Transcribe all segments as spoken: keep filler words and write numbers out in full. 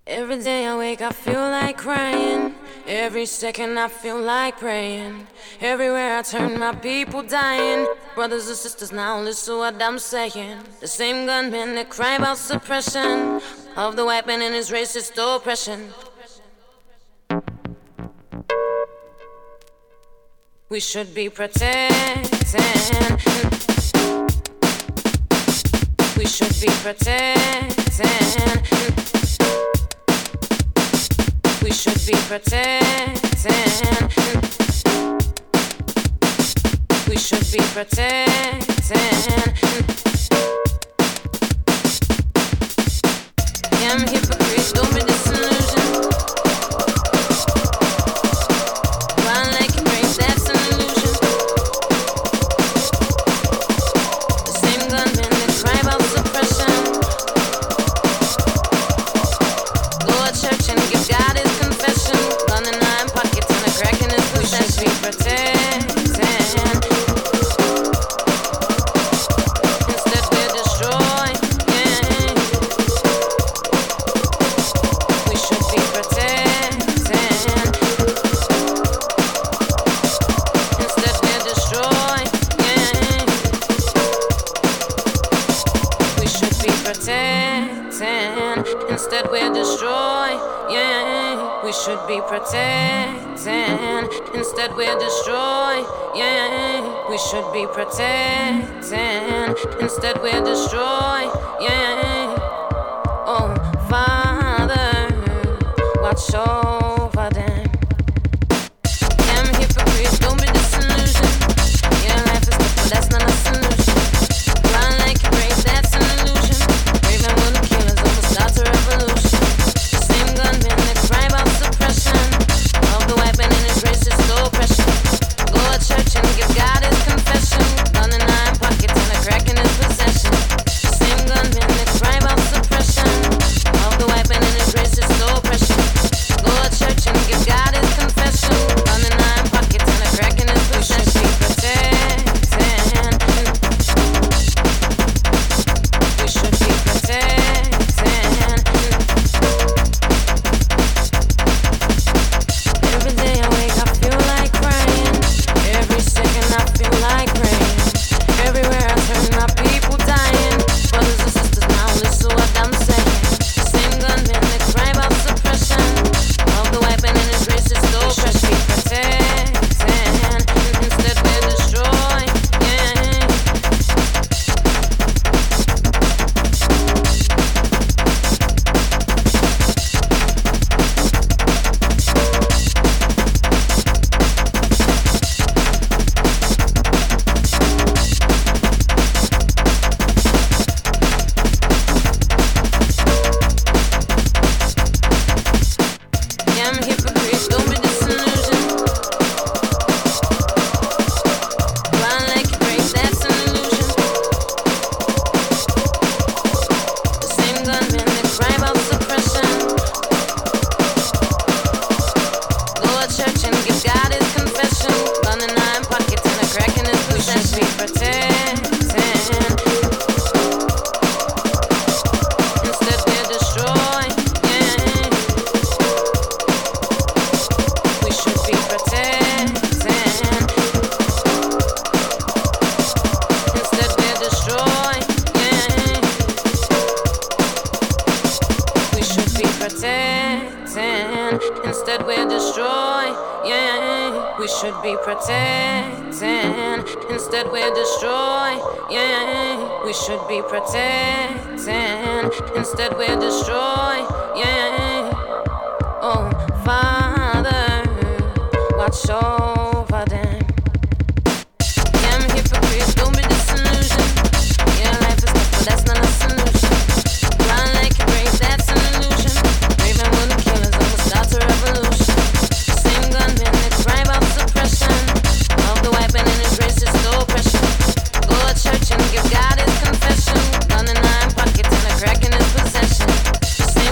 Every day I wake, I feel like crying. Every second I feel like praying. Everywhere I turn, my people dying. Brothers and sisters, now listen to what I'm saying. The same gunmen that cry about suppression of the white man and his racist oppression. We should be protecting. We should be protecting. We should be protecting. We should be protecting. Damn hypocrites, don't be disillusioned. While like a brain, that's an illusion. The same gunmen that cry about suppression. Go to church and give God his confession. Gun in nine pockets and a crack in his possession. We protecting. Instead we're destroying. We should be protecting. Instead we're destroying. We should be protecting. Instead we're destroying. We should be protecting. Instead we're destroying. We should be protecting. Instead we're destroying. Oh, Father, watch over them. Damn hypocrites, don't be disillusioned. Yeah, life is tough, but that's not a solution. Blind like a brave, that's an illusion. Brave and willing killers almost start a revolution. The same gunmen that cry about suppression of the white man and his racist oppression. Go to church and give God his confession. Gun in nine pockets and a crack in his possession. The same gunmen that cry about suppression of the white man and his racist oppression. Go to church and give God his confession. Gun in nine pockets and a crack in his possession. We should be protecting. Every day I wake, I feel like crying. Every second I feel like praying. Everywhere I turn, my people dying. Brothers and sisters, now listen to what I'm saying. The same gunmen that cry about suppression of the white man and his racist oppression. We should be protecting. Instead we're destroying. Damn hypocrites, don't be disillusioned. Blind like a brave, that's an illusion. The same gunmen that cry about suppression. Go to church and give God his confession. Gun in nine pockets and a crack in his possession. We protecting. Instead we're destroying. We should be protecting. Instead we're destroying. We should be protecting. Instead we're destroying. We should be protecting. Instead we're destroying. We should be protecting. Instead we're destroying. Oh, Father, watch over them. Damn hypocrites, don't be disillusioned. Yeah, life is tough, but that's not a solution. Blind like a brave, that's an illusion. Brave and willing killers almost start a revolution. The same gunmen that cry about suppression of the white man and his racist oppression. Go to church and give God his confession. Gun in nine pockets and a crack in his possession. The same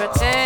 pretend.